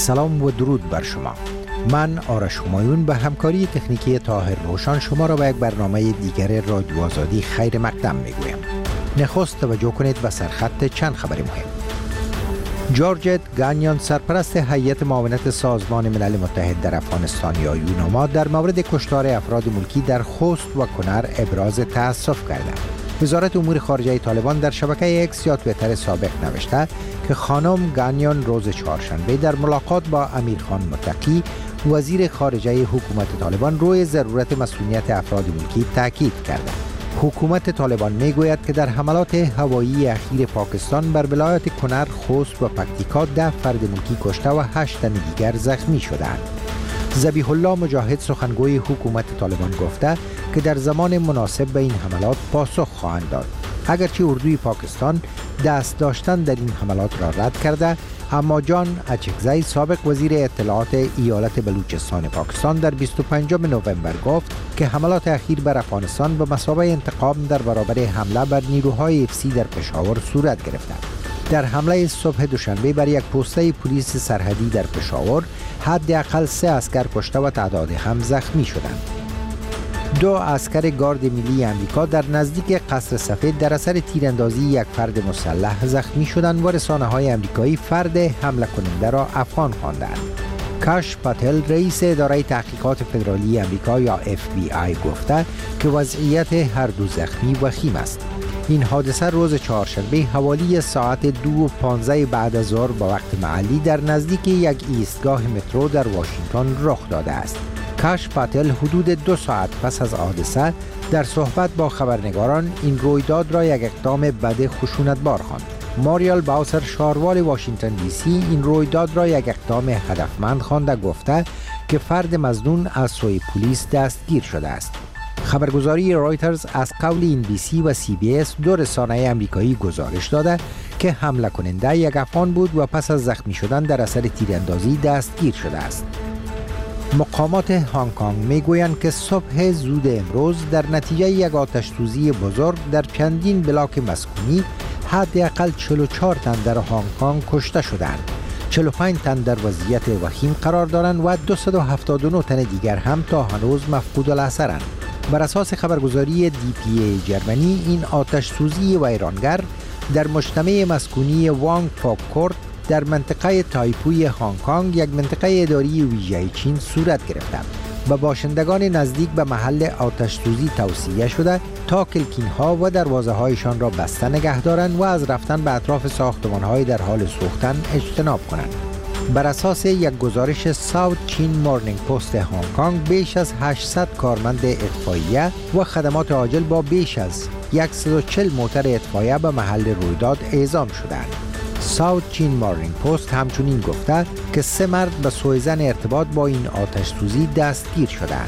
سلام و درود بر شما. من آرش همایون به همکاری تکنیکی طاهر روشان شما را به یک برنامه دیگر رادیو آزادی خیر مقدم میگویم. نخست توجه کنید به سرخط چند خبر مهم. جورج گانیون، سرپرست هیئت معاونت سازمان ملل متحد در افغانستان یا یوناما، در مورد کشتار افراد ملکی در خوست و کنر ابراز تأسف کرده. وزارت امور خارجه طالبان در شبکه اکس یا توییتر سابق نوشته که خانم گانیون روز چهارشنبه در ملاقات با امیرخان متقی، وزیر خارجه حکومت طالبان، روی ضرورت مسئولیت افراد ملکی تاکید کرده. حکومت طالبان میگوید که در حملات هوایی اخیر پاکستان بر ولایات کنر، خوست و پکتیکا 10 فرد ملکی کشته و 8 تن دیگر زخمی شدند. ذبیح الله مجاهد، سخنگوی حکومت طالبان، گفته که در زمان مناسب به این حملات پاسخ خواهند داد. اگرچه اردوی پاکستان دست داشتن در این حملات را رد کرده، اما جان اچکزی، سابق وزیر اطلاعات ایالت بلوچستان پاکستان، در 25 نوامبر گفت که حملات اخیر بر افغانستان به مثابه انتقام در برابر حمله بر نیروهای افسی در پشاور صورت گرفته. در حمله صبح دوشنبه بر یک پسته پلیس سرحدی در پشاور، حداقل 3 عسکر کشته و تعداد هم زخمی شدند. 2 عسکر گارد ملی آمریکا در نزدیک قصر سفید در اثر تیراندازی یک فرد مسلح زخمی شدند و رسانه‌های آمریکایی فرد حمله کننده را افغان خواندند. کاش پاتل، رئیس اداره تحقیقات فدرالی آمریکا یا FBI، گفته که وضعیت هر دو زخمی وخیم است. این حادثه روز چهارشنبه حوالی ساعت 2:15 بعد از ظهر به وقت محلی در نزدیک یک ایستگاه مترو در واشنگتن رخ داده است. کاش پاتل حدود 2 ساعت پس از حادثه در صحبت با خبرنگاران این رویداد را یک اقدام بد خشونتبار خواند. ماریال باوسر، شاروال واشنگتن دی سی، این رویداد را یک اقدام هدفمند خوانده، گفته که فرد مظنون از سوی پلیس دستگیر شده است. خبرگزاری رایترز از قول این بی سی و سی بی اس، 2 رسانه آمریکایی، گزارش داده که حمله کننده یک افغان بود و پس از زخمی شدن در اثر تیراندازی دستگیر شده است. مقامات هنگ کنگ میگویند که صبح زود امروز در نتیجه یک آتش‌سوزی بزرگ در چندین بلاک مسکونی حداقل 44 تن در هنگ کنگ کشته شدند. 45 تن در وضعیت وخیم قرار دارند و 279 تن دیگر هم تا هنوز مفقود الاثرند. بر اساس خبرگزاری DPA جرمنی، این آتش‌سوزی ویرانگر در مجتمع مسکونی وانگ فوک کورت در منطقه تایپوی هنگ کنگ، یک منطقه اداری ویژه چین، صورت گرفته. به باشندگان نزدیک به محل آتش سوزی توصیه شده تا کلکین‌ها و دروازه‌هایشان را بسته نگه دارند و از رفتن به اطراف ساختمان‌های در حال سوختن اجتناب کنند. بر اساس یک گزارش ساوت چین مورنینگ پست هنگ کنگ، بیش از 800 کارمند اطفائیه و خدمات عاجل با بیش از 140 موتر اطفائیه به محل رویداد اعزام شدند. ساوت چین مورنینگ پست همچنین گفته که 3 مرد به سوءظن ارتباط با این آتش سوزی دستگیر شدند.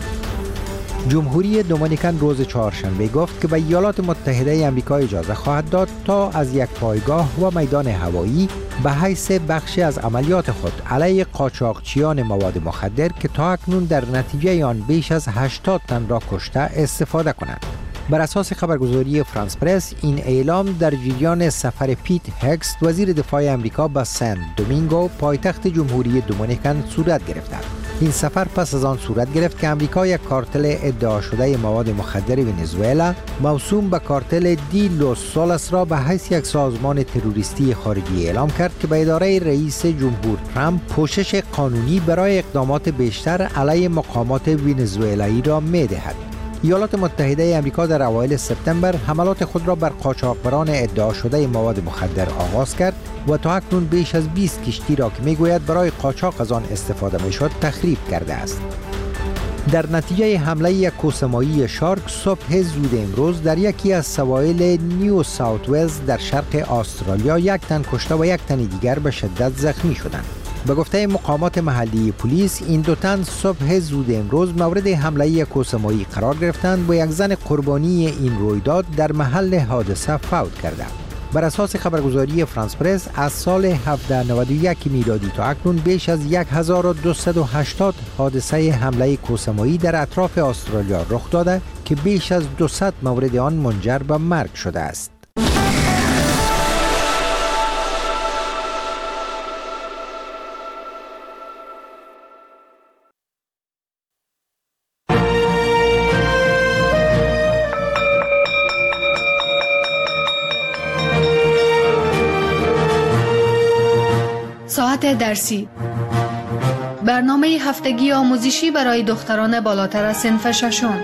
جمهوری دومینیکن روز چهارشنبه گفت که به ایالات متحده آمریکا اجازه خواهد داد تا از یک پایگاه و میدان هوایی به حیث بخشی از عملیات خود علیه قاچاقچیان مواد مخدر که تا اکنون در نتیجه آن بیش از 80 تن را کشته استفاده کنند. بر اساس خبرگزاری فرانس پرس، این اعلام در جریان سفر پیت هکس، وزیر دفاع آمریکا، به سن دومینگو، پایتخت جمهوری دومینیکن، صورت گرفت. این سفر پس از آن صورت گرفت که آمریکا یک کارتل ادعا شده مواد مخدر ونزوئلا موسوم به کارتل دی لوس سولس را به حیث یک سازمان تروریستی خارجی اعلام کرد که به اداره رئیس جمهور ترامپ پوشش قانونی برای اقدامات بیشتر علیه مقامات ونزوئلایی را می‌دهد. ایالات متحده آمریکا در اوایل سپتامبر حملات خود را بر قاچاقبران ادعا شده مواد مخدر آغاز کرد و تا اکنون بیش از 20 کشتی را که میگوید برای قاچاق از آن استفاده میشد تخریب کرده است. در نتیجه حمله یک کوسه‌ماهی شارک صبح زود امروز در یکی از سواحل نیو ساوت ولز در شرق استرالیا 1 تن کشته و 1 تن دیگر به شدت زخمی شدند. به گفته مقامات محلی پلیس، این 2 تن صبح زود امروز مورد حمله یک کوسه‌ماهی قرار گرفتند و یک زن قربانی این رویداد در محل حادثه فوت کردند. بر اساس خبرگزاری فرانس پرس، از سال 1791 میلادی تا اکنون بیش از 1280 حادثه حمله کوسه‌ماهی در اطراف استرالیا رخ داده که بیش از 200 مورد آن منجر به مرگ شده است. صفحات درسی، برنامه هفتگی آموزشی برای دختران بالاتر از صنف ششم.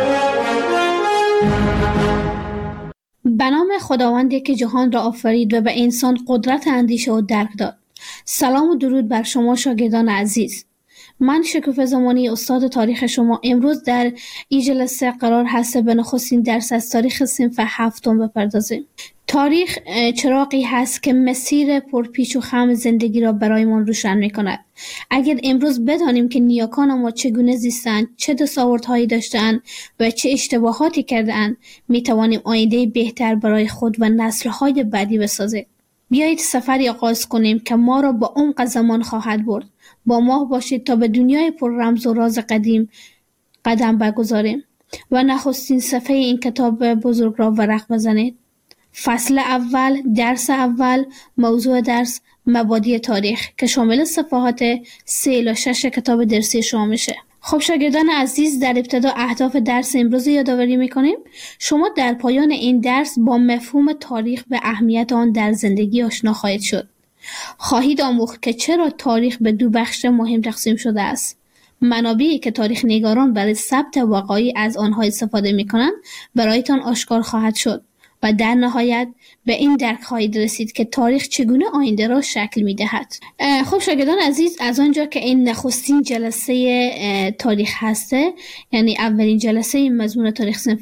به نام خداوندی که جهان را آفرید و به انسان قدرت اندیشه و درک داد. سلام و درود بر شما شاگردان عزیز. من شکوفه زمانی استاد تاریخ شما امروز در این جلسه قرار هست به نخستین درس از تاریخ صنف هفتم بپردازیم. تاریخ چراغی هست که مسیر پرپیچ و خم زندگی را برایمان روشن می‌کند. اگر امروز بدانیم که نیاکان ما چگونه زیستند، چه دستاوردهایی داشتند و چه اشتباهاتی کردند، می‌توانیم آینده بهتر برای خود و نسل‌های بعدی بسازیم. بیایید سفری آغاز کنیم که ما را با عمق زمان خواهد برد. با ما باشید تا به دنیای پر رمز و راز قدیم قدم بگذاریم و نخستین صفحه این کتاب بزرگ را ورق بزنید. فصل اول، درس اول، موضوع درس مبادی تاریخ که شامل صفحات 3 الی 6 کتاب درسی شما میشه. خب شاگردان عزیز، در ابتدا اهداف درس امروز یادآوری میکنیم. شما در پایان این درس با مفهوم تاریخ و اهمیت آن در زندگی آشنا خواهید شد. خواهید آموخت که چرا تاریخ به 2 بخش مهم تقسیم شده است. منابعی که تاریخ نگاران برای ثبت وقایع از آنها استفاده میکنند برایتان آشکار خواهد شد و در نهایت به این درک خواهید رسید که تاریخ چگونه آینده را شکل می‌دهد. خب شاگردان عزیز، از آنجا که این نخستین جلسه تاریخ هسته، یعنی اولین جلسه مضمون تاریخ صنف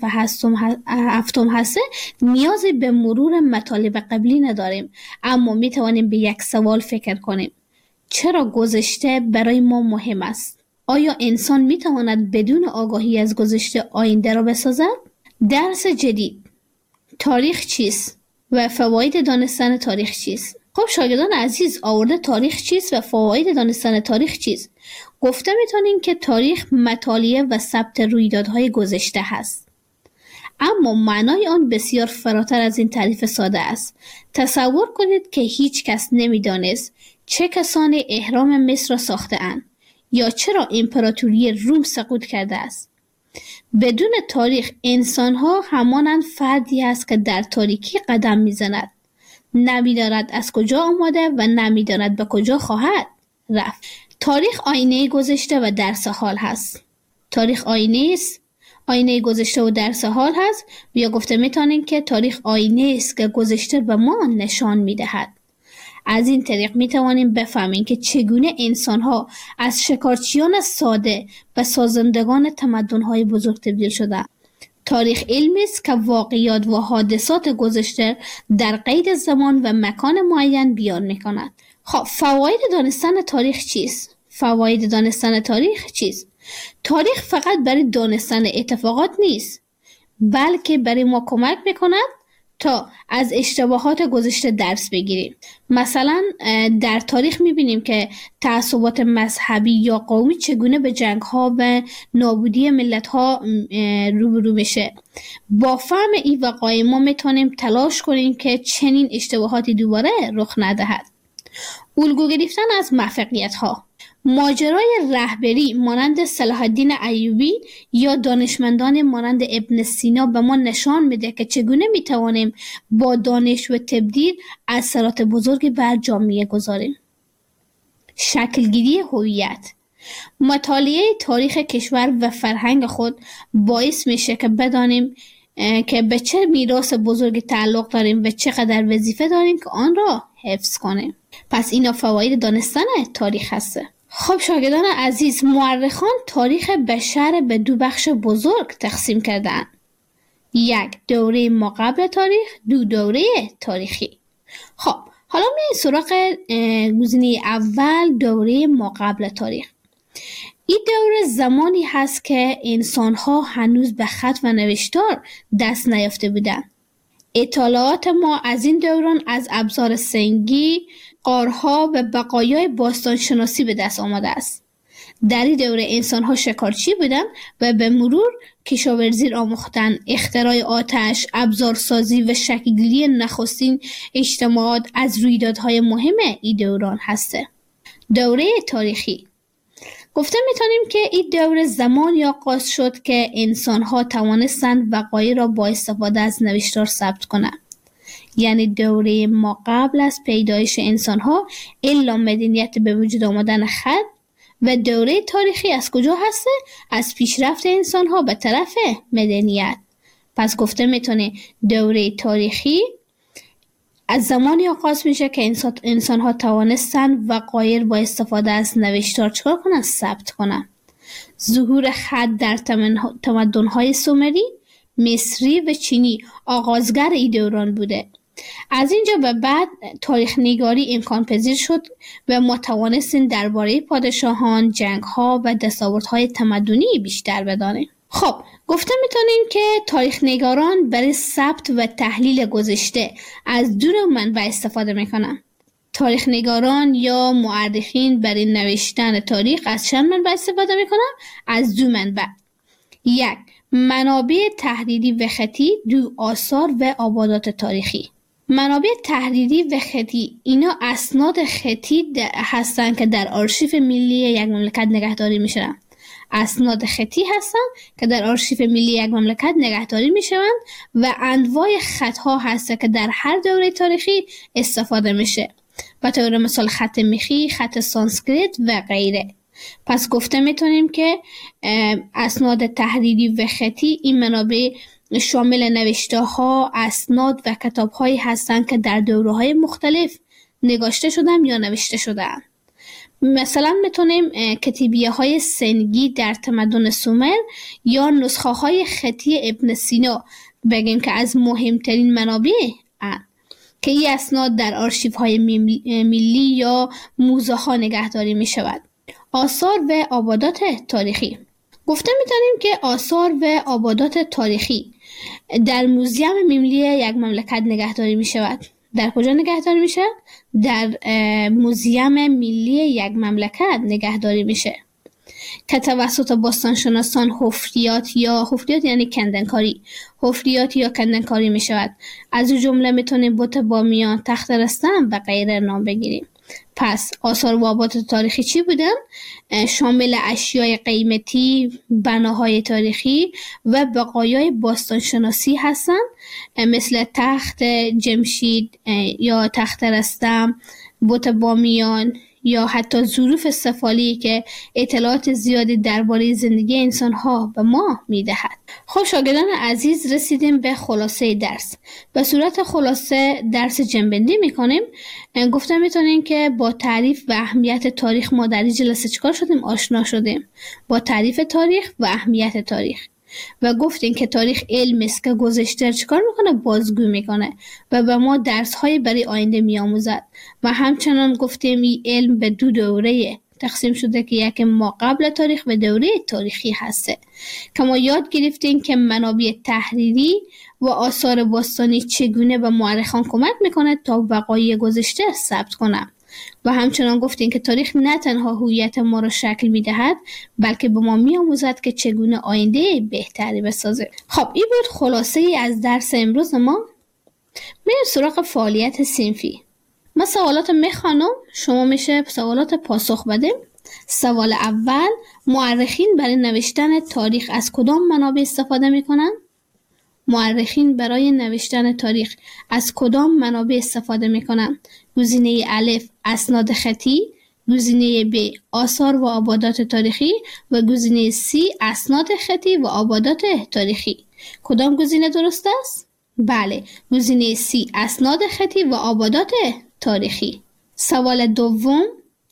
هفتم هسته، نیازی به مرور مطالب قبلی نداریم، اما می‌توانیم به یک سوال فکر کنیم: چرا گذشته برای ما مهم است؟ آیا انسان می‌تواند بدون آگاهی از گذشته آینده را بسازد؟ درس جدید: تاریخ چیست و فواید دانستن تاریخ چیست؟ خب شاگردان عزیز، آورده تاریخ چیست و فواید دانستن تاریخ چیست؟ گفته میتونیم که تاریخ مطالعه و ثبت رویدادهای گذشته هست، اما معنای آن بسیار فراتر از این تعریف ساده است. تصور کنید که هیچ کس نمیدانست چه کسانی اهرام مصر را ساخته اند یا چرا امپراتوری روم سقوط کرده است. بدون تاریخ انسان‌ها همانند فردی است که در تاریکی قدم می‌زند، نمی‌داند از کجا آمده و نمی‌داند به کجا خواهد رفت. تاریخ آینه گذشته و درس حال هست. تاریخ آینه گذشته و درس حال هست، یا گفته می‌توانیم که تاریخ آینه است که گذشته به ما نشان می‌دهد. از این طریق می توانیم بفهمیم که چگونه انسان‌ها از شکارچیان ساده به سازندگان تمدن‌های بزرگ تبدیل شدند. تاریخ علمی است که واقعیات و حادثات گذشته در قید زمان و مکان معین بیان می‌کند. خب فواید دانستن تاریخ چیست؟ فواید دانستن تاریخ چیست؟ تاریخ فقط برای دانستن اتفاقات نیست، بلکه برای ما کمک می‌کند تا از اشتباهات گذشته درس بگیریم. مثلا در تاریخ میبینیم که تعصبات مذهبی یا قومی چگونه به جنگ‌ها و نابودی ملت‌ها روبرو میشه. با فهم این وقایع ما میتونیم تلاش کنیم که چنین اشتباهاتی دوباره رخ ندهد. الگو گرفتن از موفقیت‌ها: ماجرای رهبری مانند صلاح الدین ایوبی یا دانشمندان مانند ابن سینا به ما نشان میده که چگونه میتوانیم با دانش و تبدیل اثرات بزرگی بر جامعه گذاریم. شکلگیری هویت: مطالعه تاریخ کشور و فرهنگ خود باعث میشه که بدانیم که به چه میراث بزرگی تعلق داریم و چقدر وظیفه داریم که آن را حفظ کنیم. پس اینا فواید دانستن تاریخ هسته. خب شاگردان عزیز، مورخان تاریخ بشر به 2 بخش بزرگ تقسیم کردند: 1 دوره ماقبل تاریخ، 2 دوره تاریخی. خب حالا میایم سراغ گزینه اول، دوره ماقبل تاریخ. این دوره زمانی هست که انسان‌ها هنوز به خط و نوشتار دست نیافته بودند. اطلاعات ما از این دوران از ابزار سنگی، غارها و بقایای باستانشناسی به دست آمده است. در این دوره انسان‌ها شکارچی بودند و به مرور کشاورزی را آموختند. اختراع آتش، ابزارسازی و شکل‌گیری نخستین اجتماعات از رویدادهای مهم این دوران هسته. دوره تاریخی: گفته میتونیم که این دوره زمانی آغاز شد که انسان‌ها توانستند وقایع را با استفاده از نوشتار ثبت کنند. یعنی دوره ما قبل از پیدایش انسان ها الا مدنیت به وجود آمدن خط و دوره تاریخی از کجا هسته؟ از پیشرفت انسان ها به طرف مدنیت. پس گفته میتونه دوره تاریخی از زمانی آغاز میشه که انسان ها توانستن وقایع با استفاده از نوشتار چکار کنن؟ ثبت کنن. ظهور خط در تمدن های سومری، مصری و چینی آغازگر این دوران بوده. از اینجا به بعد تاریخ نگاری امکان پذیر شد و ما توانستیم درباره پادشاهان، جنگ‌ها و دستاوردهای تمدنی بیشتر بدانیم. خب گفته میتونیم که تاریخ نگاران برای ثبت و تحلیل گذشته از دو منبع استفاده میکنن. تاریخ نگاران یا مورخین برای نوشتن تاریخ از چند منبع استفاده میکنن؟ از دو منبع. یک، منابع تحریری و خطی، دو، آثار و آبادات تاریخی. منابع تحریری و خطی اینا اسناد خطی هستن که در آرشیو ملی یک مملکت نگهداری میشن. اسناد خطی هستن که در آرشیو ملی یک مملکت نگهداری میشوند و انواع خطها هست که در هر دوره تاریخی استفاده میشه. به طور مثال خط میخی، خط سانسکریت و غیره. پس گفته میتونیم که اسناد تحریری و خطی این منابع شامل نوشته ها، اسناد و کتاب هایی هستند که در دوره های مختلف نگاشته شدن یا نوشته شدن. مثلا میتونیم کتیبیه های سنگی در تمدن سومر یا نسخه های خطی ابن سینا بگیم که از مهمترین منابع که این اسناد در آرشیف های ملی یا موزه ها نگهداری می شود. آثار و آبادات تاریخی. گفته میتونیم که آثار و آبادات تاریخی در موزیم ملی یک مملکت نگهداری می شود. در کجا نگهداری میشه؟ در موزیم ملی یک مملکت نگهداری میشه که توسط باستانشناسان حفریات یعنی کندنکاری، حفریات یا کندنکاری میشود. از این جمله میتونیم بت بامیان، تخت رستم و غیره نام بگیریم. پس آثار و آبادات تاریخی چی بودن؟ شامل اشیای قیمتی، بناهای تاریخی و بقایای باستانشناسی هستند، مثل تخت جمشید یا تخت رستم، بت بامیان یا حتی ظروف سفالی که اطلاعات زیادی درباره زندگی انسان‌ها به ما می‌دهد. خب شاگردان عزیز، رسیدیم به خلاصه درس. به صورت خلاصه درس جنبندی می‌کنیم. گفتم می‌تونیم که با تعریف و اهمیت تاریخ ما در این جلسه چیکار شدیم؟ آشنا شدیم با تعریف تاریخ و اهمیت تاریخ. و گفتیم که تاریخ علم است که گذشته چیکار میکنه؟ بازگو میکنه و به ما درس‌های برای آینده میآموزد. و همچنان گفتیم این علم به دو دوره تقسیم شده که یک ما قبل تاریخ و دوره تاریخی هسته که ما یاد گرفتیم که منابع تحریری و آثار باستانی چگونه به مورخان کمک میکنه تا وقایع گذشته ثبت کنه. و همچنان گفتیم که تاریخ نه تنها هویت ما را شکل میدهد بلکه به ما میآموزد که چگونه آینده بهتری بسازه. خب این بود خلاصه ای از درس امروز ما. میریم سراغ فعالیت صنفی. من سوالات میخوانم، شما میشه سوالات پاسخ بدیم. سوال اول، مورخین برای نوشتن تاریخ از کدام منابع استفاده میکنن؟ مورخین برای نوشتن تاریخ از کدام منابع استفاده میکنن؟ گزینه الف اسناد خطی، گزینه ب آثار و آبادات تاریخی و گزینه سی اسناد خطی و آبادات تاریخی. کدام گزینه درست است؟ بله، گزینه سی اسناد خطی و آبادات تاریخی. سوال دوم،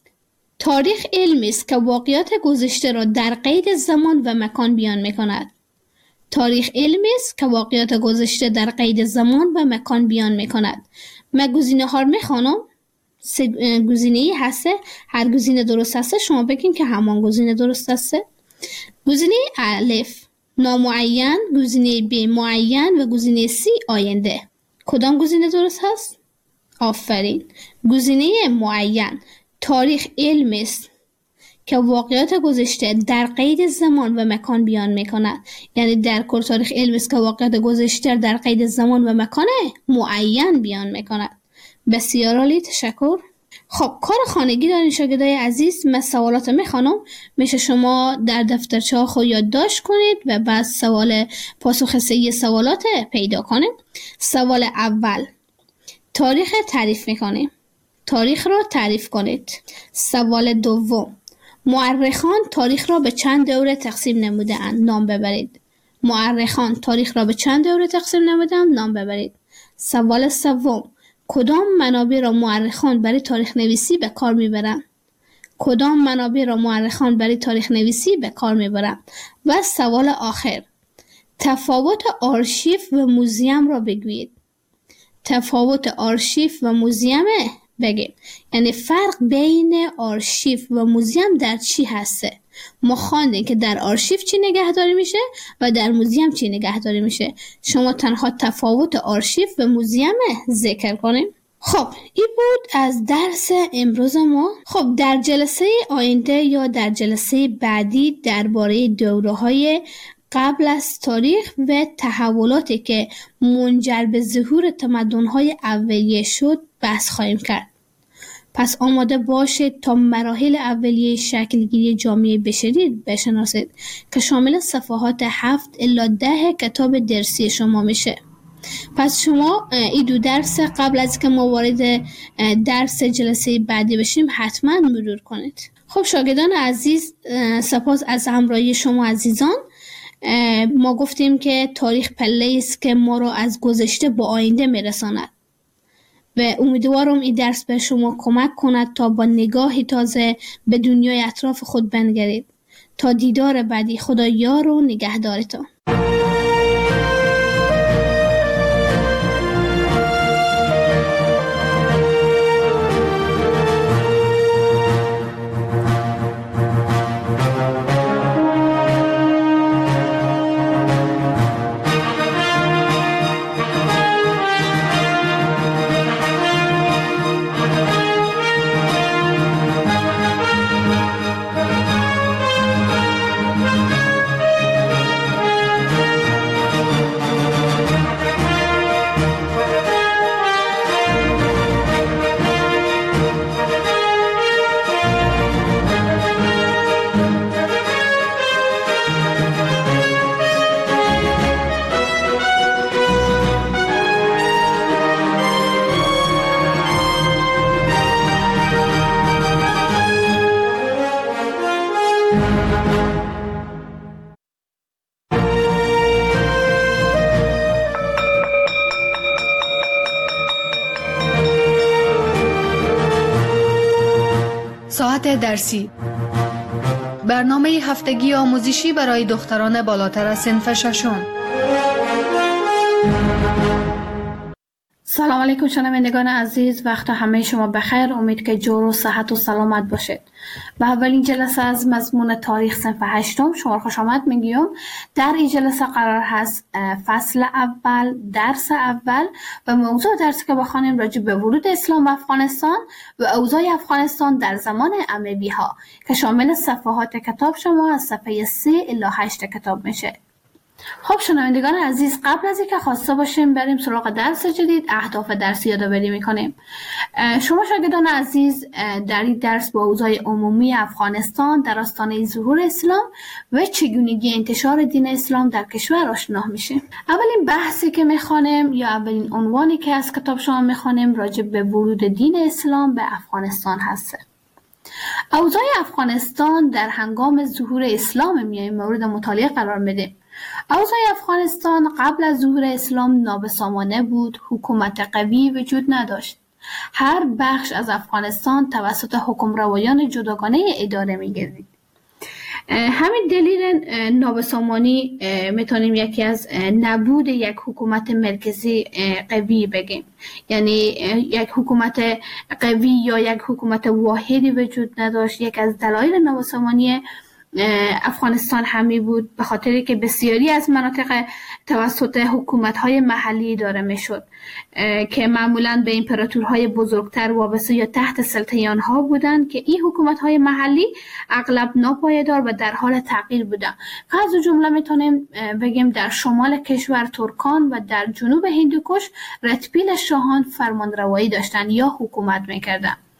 تاریخ علمی است که واقعات گذشته را در قید زمان و مکان بیان میکند. تاریخ علمی است که واقعات گذشته در قید زمان و مکان بیان میکند. من گزینه ها رو میخوانم. سه گزینه هسته، هر گزینه درست هسته شما بگین که همان گزینه درست هسته. گزینه الف نامعین، گزینه ب معین و گزینه سی آینده. کدام گزینه درست هست؟ آفرین، گزینه معین. تاریخ علم است که واقعات گذشته در قید زمان و مکان بیان میکند. یعنی در کل تاریخ علم است که واقعات گذشته در قید زمان و مکان معین بیان میکند. بسیار عالی، تشکر. خب کار خانگی دارین شاگردای عزیز. من سوالات میخوانم، میشه شما در دفترچه ها خود یادداشت کنید و بعد پاسخ سه سوالات پیدا کنید. سوال اول، تاریخ تعریف میکنیم. تاریخ را تعریف کنید. سوال دوم، مورخان تاریخ را به چند دوره تقسیم نموده‌اند؟ نام ببرید. مورخان تاریخ را به چند دوره تقسیم نموده‌اند؟ نام ببرید. سوال سوم، کدام منابع را مورخان برای تاریخ نویسی به کار میبرند؟ کدام منابع را مورخان برای تاریخ نویسی به کار میبرند؟ و سوال آخر، تفاوت آرشیو و موزیم را بگویید. تفاوت آرشیو و موزیم بگیم، یعنی فرق بین آرشیو و موزیم در چی هسته؟ ما خواندیم که در آرشیو چی نگهداری میشه و در موزیم چی نگهداری میشه. شما تنها تفاوت آرشیو و موزیم ذکر کنیم. خب این بود از درس امروز ما. خب در جلسه آینده یا در جلسه بعدی درباره دوره‌های قبل از تاریخ و تحولاتی که منجر به ظهور تمدن‌های اولیه شد بحث خواهیم کرد. پس آماده باشید تا مراحل اولیه شکلگیری جامعه بشری بشناسید که شامل صفحات 7 الی 10 کتاب درسی شما میشه. پس شما این دو درس قبل از که ما وارد درس جلسه بعدی بشیم حتما مرور کنید. خب شاگردان عزیز، سپاس از همراهی شما عزیزان. ما گفتیم که تاریخ پله است که ما را از گذشته به آینده میرساند و امیدوارم این درس به شما کمک کند تا با نگاهی تازه به دنیای اطراف خود بنگرید. تا دیدار بعدی، خدا یار و نگهدارتان. ساعت درسی، برنامه هفتگی آموزشی برای دختران بالاتر از صنف ششم. سلام علیکم شنوندگان عزیز، وقت همه شما بخیر. امید که جور و صحت و سلامت باشید. به اولین جلسه از مضمون تاریخ صنف هشتم شما خوش آمد میگیم. در این جلسه قرار هست فصل اول، درس اول و موضوع درسی که بخوانیم راجع به ورود اسلام به افغانستان و اوضاع افغانستان در زمان اموی ها که شامل صفحات کتاب شما از صفحه 3 الی 8 کتاب میشه. خب شنوندگان عزیز، قبل از اینکه خواسته باشیم بریم سراغ درس جدید، اهداف درسی یادآوری میکنیم. شما شاگردان عزیز در این درس با اوضاع عمومی افغانستان در آستانه ظهور اسلام و چگونگی انتشار دین اسلام در کشور آشنا میشیم. اولین بحثی که میخوانیم یا اولین عنوانی که از کتاب شما میخوانیم راجع به ورود دین اسلام به افغانستان هست. اوضاع افغانستان در هنگام ظهور اسلام میایم مورد مطالعه قرار میدیم. اوضاع افغانستان قبل از ظهور اسلام نابسامانه بود، حکومت قوی وجود نداشت. هر بخش از افغانستان توسط حکمروایان جداگانه اداره می‌گردید. همین دلیل نابسامانی میتونیم یکی از نبود یک حکومت مرکزی قوی بگیم، یعنی یک حکومت قوی یا یک حکومت واحدی وجود نداشت. یک از دلایل نابسامانی افغانستان همی بود به خاطری که بسیاری از مناطق توسط حکومت‌های محلی اداره می‌شد که معمولاً به امپراتورهای بزرگتر وابسته یا تحت سلطه آنها بودند که این حکومت‌های محلی اغلب ناپایدار و در حال تغییر بودند. از جمله میتونیم بگیم در شمال کشور ترکان و در جنوب هندوکش رتبیل شاهان فرمانروایی داشتند یا حکومت می‌کردند.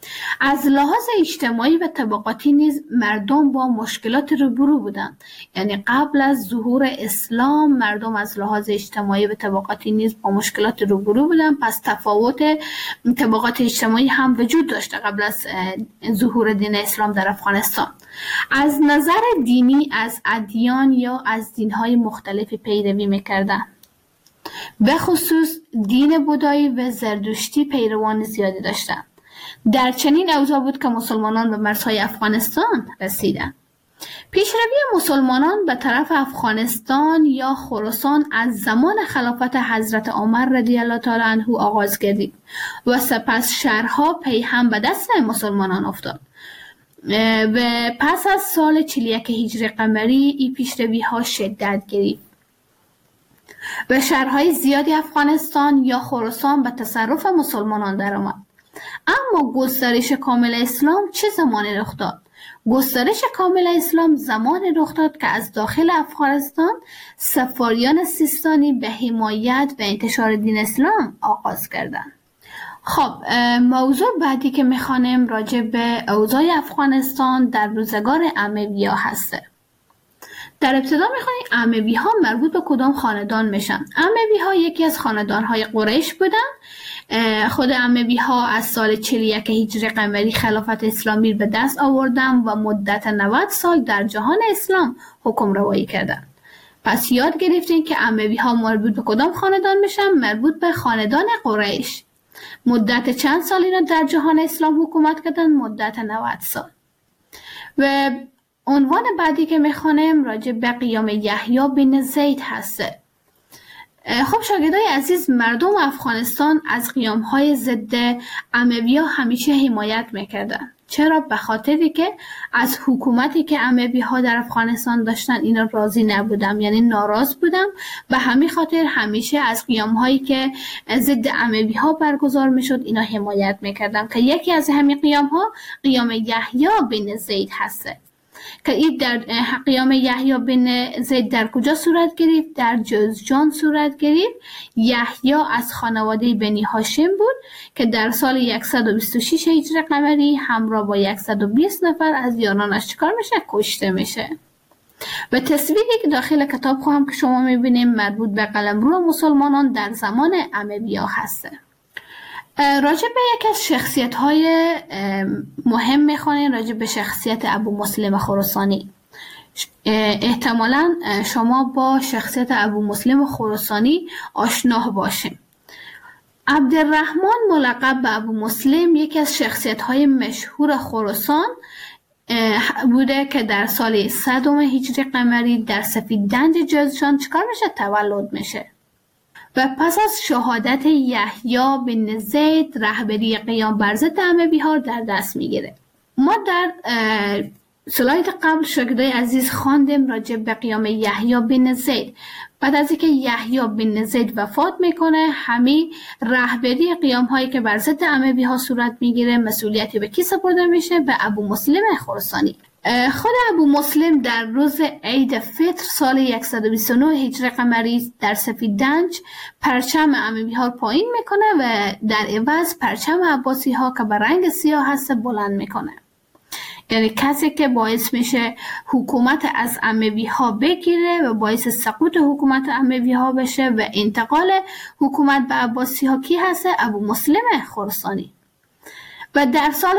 از لحاظ اجتماعی و طبقاتی نیز مردم با مشکلات روبرو بودند. یعنی قبل از ظهور اسلام مردم از لحاظ اجتماعی و طبقاتی نیز با مشکلات روبرو بودند. پس تفاوت طبقات اجتماعی هم وجود داشته قبل از ظهور دین اسلام در افغانستان. از نظر دینی از ادیان یا از دین‌های مختلفی پیروی می‌کردند. به خصوص دین بودایی و زرتشتی پیروان زیادی داشتند. در چنین اوضاع بود که مسلمانان به مرزهای افغانستان رسیدند. پیشروی مسلمانان به طرف افغانستان یا خراسان از زمان خلافت حضرت عمر رضی الله تعالی عنه آغاز گردید و سپس شهرها پی هم به دست مسلمانان افتاد و پس از سال 41 هجری قمری این پیشروی ها شدت گرفت و شهرهای زیادی افغانستان یا خراسان به تصرف مسلمانان درآمد. اما گسترش کامل اسلام چه زمانی رخ داد؟ گسترش کامل اسلام زمانی رخ داد که از داخل افغانستان سفاریان سیستانی به حمایت و انتشار دین اسلام آغاز کردند. خب موضوع بعدی که میخوانیم راجع به اوضاع افغانستان در روزگار اموی‌ها هست. در ابتدا میخوانیم اموی‌ها مربوط به کدام خاندان میشن؟ اموی‌ها یکی از خاندان‌های قریش بودن. خود اموی‌ها از سال 41 هجری قمری خلافت اسلامی به دست آوردن و مدت 90 سال در جهان اسلام حکم روایی کردند. پس یاد گرفتین که اموی‌ها مربوط به کدام خاندان میشن؟ مربوط به خاندان قریش. مدت چند سال اینا در جهان اسلام حکومت کردن؟ مدت 90 سال. و عنوان بعدی که میخوانیم راجع به قیام یحیی بن زید هسته. خب شاگردای عزیز، مردم افغانستان از قیام‌های ضد اموی‌ها همیشه حمایت میکردن. چرا؟ به خاطری که از حکومتی که اموی‌ها در افغانستان داشتن اینا راضی نبودن، یعنی ناراض بودن. به همین خاطر همیشه از قیام‌هایی که ضد اموی‌ها برگزار میشد اینا حمایت میکردن که یکی از همین قیام‌ها قیام یحیی بن زید هسته که این در قیام یحیی بن زید در کجا صورت گرفت؟ در جوزجان صورت گرفت. یحیی از خانواده بنی هاشم بود که در سال 126 هجری قمری همراه با 120 نفر از یارانش چیکار میشه؟ کشته میشه. و تصویری که داخل کتاب خواهم که شما میبینیم مربوط به قلمرو مسلمانان در زمان اموی‌ها هسته. راجع به یک از شخصیت‌های مهم می‌خوانیم، راجع به شخصیت ابو مسلم خراسانی. احتمالاً شما با شخصیت ابو مسلم خراسانی آشنا باشیم. عبدالرحمن ملقب به ابو مسلم یکی از شخصیت‌های مشهور خراسان بوده که در سال 100 هجری قمری در سفیددنج جوزجان چیکار میشه؟ تولد میشه. و پس از شهادت یحیی بن زید رهبری قیام بر ضد اموی‌ها در دست میگیره. ما در سلاید قبل شاگردای عزیز خواندیم راجع به قیام یحیی بن زید. بعد از اینکه یحیی بن زید وفات میکنه، همه رهبری قیام هایی که بر ضد اموی‌ها صورت میگیره مسئولیتی به کی سپرده میشه؟ به ابو مسلم خراسانی. خود ابو مسلم در روز عید فطر سال 129 هجری قمری در سفیددنج پرچم اموی‌ها پایین میکنه و در عوض پرچم عباسی ها که به رنگ سیاه هست بلند میکنه. یعنی کسی که باعث میشه حکومت از اموی‌ها بگیره و باعث سقوط حکومت اموی‌ها بشه و انتقال حکومت به عباسی ها کی هست؟ ابو مسلم خراسانی. و در سال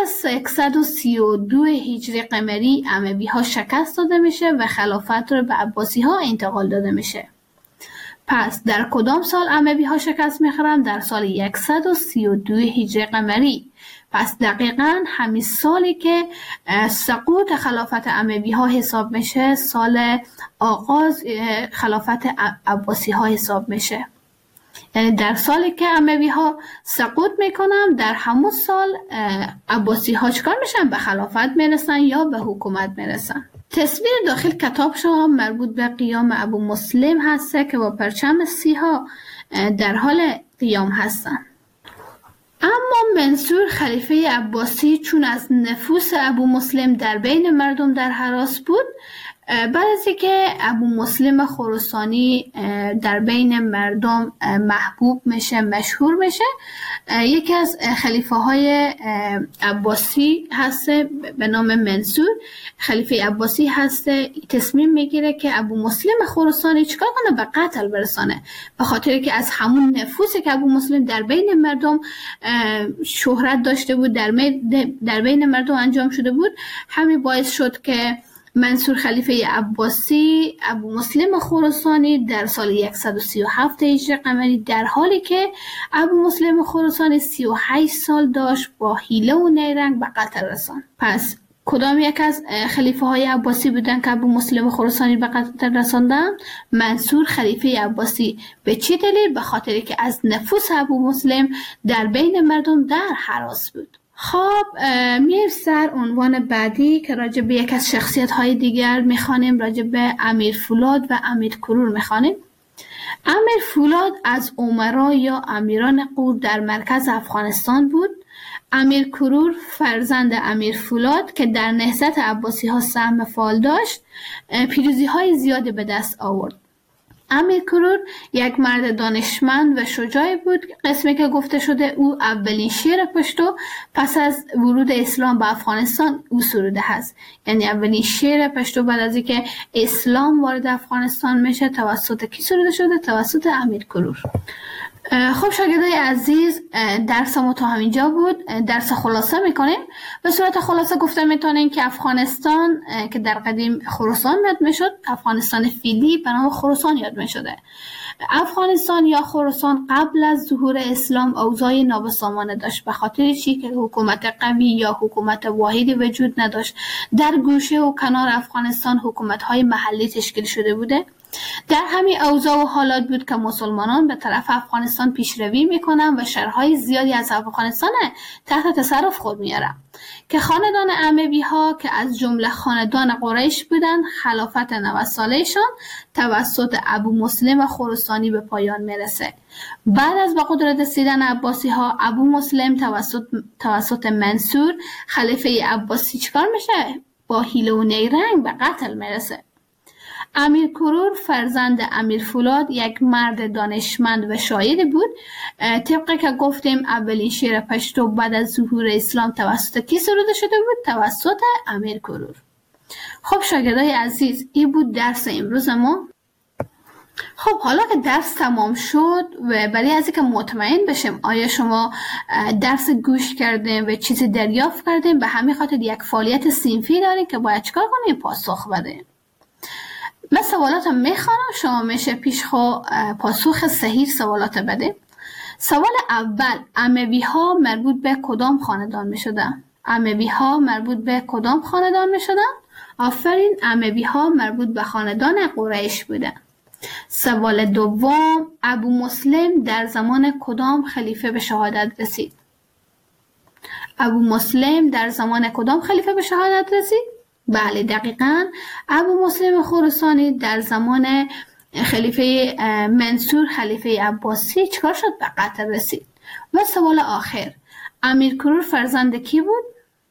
132 هجری قمری اموی‌ها شکست داده میشه و خلافت رو به عباسی ها انتقال داده میشه. پس در کدام سال اموی‌ها شکست میخورن؟ در سال 132 هجری قمری. پس دقیقاً همین سالی که سقوط خلافت اموی‌ها حساب میشه، سال آغاز خلافت عباسی ها حساب میشه. یعنی در سالی که اموی‌ها سقوط میکنن در همون سال عباسی ها چکار میشن؟ به خلافت میرسن یا به حکومت میرسن. تصویر داخل کتاب شما مربوط به قیام ابو مسلم هسته که با پرچم سیاه در حال قیام هستن. اما منصور خلیفه عباسی چون از نفوس ابو مسلم در بین مردم در هراس بود، بعد از اینکه ابو مسلم خراسانی در بین مردم محبوب میشه، مشهور میشه، یکی از خلیفه های عباسی هست به نام منصور، خلیفه عباسی هست، تصمیم میگیره که ابو مسلم خراسانی چیکار کنه؟ به قتل برسانه، به خاطر که از همون نفوذی که ابو مسلم در بین مردم شهرت داشته بود، در بین مردم انجام شده بود، همین باعث شد که منصور خلیفه عباسی ابو مسلم خراسانی در سال 137 هجری قمری، در حالی که ابو مسلم خراسانی 38 سال داشت، با حیله و نیرنگ به قتل رساند. پس کدام یک از خلیفه های عباسی بودن که ابو مسلم خراسانی به قتل رساندن؟ منصور خلیفه عباسی. به چه دلیل؟ به خاطری که از نفوذ ابو مسلم در بین مردم در هراس بود. خب میریم سر عنوان بعدی که راجع به یک از شخصیت های دیگر میخوانیم، راجع به امیر فولاد و امیر کرور میخوانیم. امیر فولاد از امرا یا امیران غور در مرکز افغانستان بود. امیر کرور فرزند امیر فولاد که در نهضت عباسی ها سهم فعال داشت، پیروزی های زیادی به دست آورد. امیر کرور یک مرد دانشمند و شجاعی بود. قسمی که گفته شده او اولین شعر پشتو پس از ورود اسلام به افغانستان او سروده هست. یعنی اولین شعر پشتو بعد از اینکه اسلام وارد افغانستان میشه توسط کی سروده شده؟ توسط امیر کرور. خب شاگردای عزیز، درس ما تا همینجا بود. درس خلاصه میکنیم. به صورت خلاصه گفته میتونیم که افغانستان که در قدیم خراسان یاد میشد، افغانستان فعلی به نام خراسان یاد میشده. افغانستان یا خراسان قبل از ظهور اسلام اوضاع نابسامانه داشت، به خاطر چی؟ که حکومت قوی یا حکومت واحدی وجود نداشت. در گوشه و کنار افغانستان حکومت‌های محلی تشکیل شده بوده. در همین اوضاع و حالات بود که مسلمانان به طرف افغانستان پیشروی میکنن و شهرهای زیادی از افغانستان تحت تصرف خود میارن که خاندان اموی ها که از جمله خاندان قریش بودن، خلافت 90 سالهشان توسط ابو مسلم خراسانی به پایان میرسه. بعد از به قدرت رسیدن عباسی ها، ابو مسلم توسط منصور خلیفه عباسی چیکار میشه؟ با حیله و نیرنگ به قتل میرسه. امیر کرور فرزند امیر فولاد یک مرد دانشمند و شاعری بود. طبق که گفتیم اولین شعر پشتو بعد از ظهور اسلام توسط کی سروده شده بود؟ توسط امیر کرور. خب شاگردای عزیز، این بود درس امروز ما. خب حالا که درس تمام شد و برای از اینکه مطمئن بشیم آیا شما درس گوش کردیم و چیزی دریافت کردیم، به همین خاطر یک فعالیت صنفی داریم که باید چیکار کنیم؟ پاسخ بدیم. من سوالاتم میخوانم، شما میشه پیشخو پاسخ صحیح سوالات بده. سوال اول، اموی ها مربوط به کدام خاندان میشدن؟ اموی ها مربوط به کدام خاندان میشدن؟ آفرین، اموی ها مربوط به خاندان قریش بودن. سوال دوم، ابو مسلم در زمان کدام خلیفه به شهادت رسید؟ ابو مسلم در زمان کدام خلیفه به شهادت رسید؟ بله دقیقاً، ابو مسلم خراسانی در زمان خلیفه منصور خلیفه عباسی چیکار شد؟ به قتل رسید. و سوال آخر، امیر کرور فرزند کی بود؟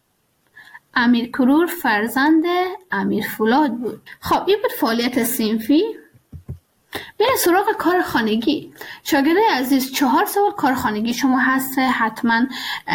امیر کرور فرزند امیر فولاد بود. خب این بود فعالیت صنفی. بریم سراغ کار خانگی. شاگردای عزیز، 4 سوال کار خانگی شما هست، حتما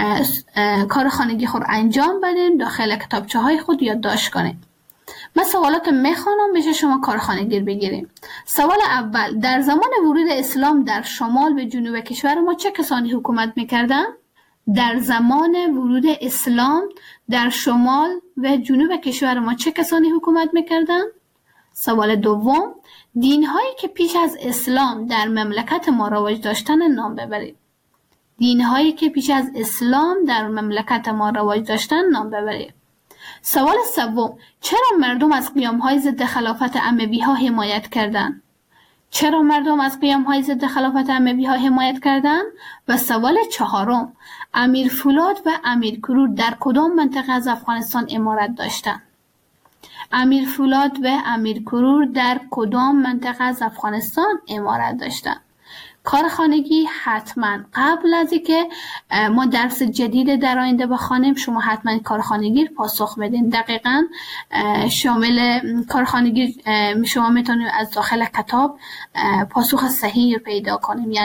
کار خانگی خود انجام بدین، داخل کتابچه های خود یادداشت کنید. من سوالات میخوانم، میشه شما کار خانگی بگیریم. سوال اول، در زمان ورود اسلام در شمال و جنوب کشور ما چه کسانی حکومت میکردن؟ در زمان ورود اسلام در شمال و جنوب کشور ما چه کسانی حکومت میکردن؟ سوال دوم، دین‌هایی که پیش از اسلام در مملکت ما رواج داشتن نام ببرید. دین‌هایی که پیش از اسلام در مملکت ما رواج داشتن نام ببرید. سوال سوم، چرا مردم از قیام‌های ضد خلافت اموی‌ها حمایت کردند؟ چرا مردم از قیام‌های ضد خلافت اموی‌ها حمایت کردند؟ و سوال چهارم، امیر فولاد و امیر کرور در کدام منطقه از افغانستان امارت داشتند؟ امیر فولاد و امیر کرور در کدام منطقه از افغانستان امارت داشتند؟ کار خانگی حتما قبل از اینکه ما درس جدید در آینده بخوانیم شما حتما کار خانگی پاسخ بدین. دقیقاً شامل کار خانگی شما میتونید از داخل کتاب پاسخ صحیح پیدا کنیم.